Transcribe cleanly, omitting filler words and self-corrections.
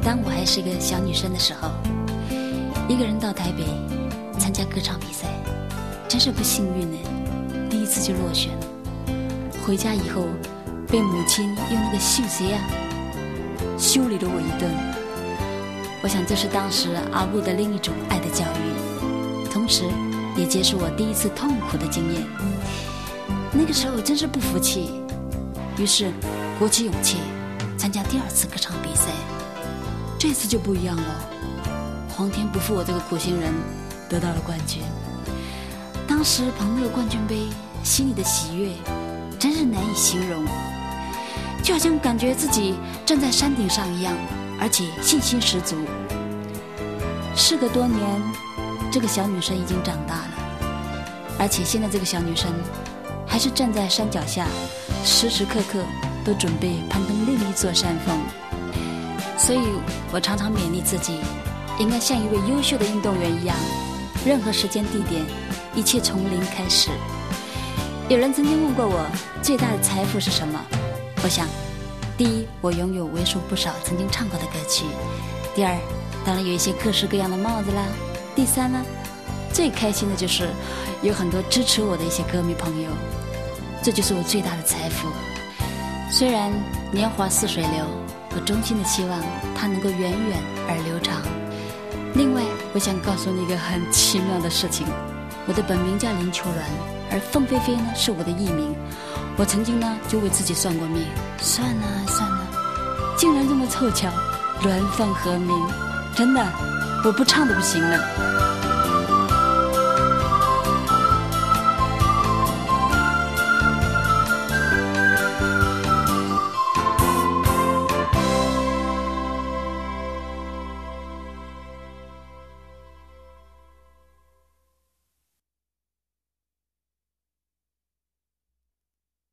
当我还是一个小女生的时候，一个人到台北参加歌唱比赛，真是不幸运呢，第一次就落选了。回家以后被母亲用那个绣鞋修理了我一顿。我想这是当时阿布的另一种爱的教育，同时也结束我第一次痛苦的经验。那个时候真是不服气，于是鼓起勇气参加第二次歌唱比赛。这次就不一样了，皇天不负我这个苦心人，得到了冠军。当时捧那个冠军杯，心里的喜悦真是难以形容，就好像感觉自己站在山顶上一样，而且信心十足。事隔多年，这个小女生已经长大了，而且现在这个小女生还是站在山脚下，时时刻刻都准备攀登另一座山峰。所以我常常勉励自己，应该像一位优秀的运动员一样，任何时间地点，一切从零开始。有人曾经问过我，最大的财富是什么？我想，第一，我拥有为数不少曾经唱过的歌曲；第二，当然有一些各式各样的帽子啦；第三呢，最开心的就是有很多支持我的一些歌迷朋友，这就是我最大的财富。虽然年华似水流，我衷心的希望它能够源远而流长。另外，我想告诉你一个很奇妙的事情，我的本名叫林秋鸾，而凤飞飞呢是我的艺名。我曾经呢就为自己算过命，算了，竟然这么凑巧，鸾凤和鸣，真的我不唱都不行了。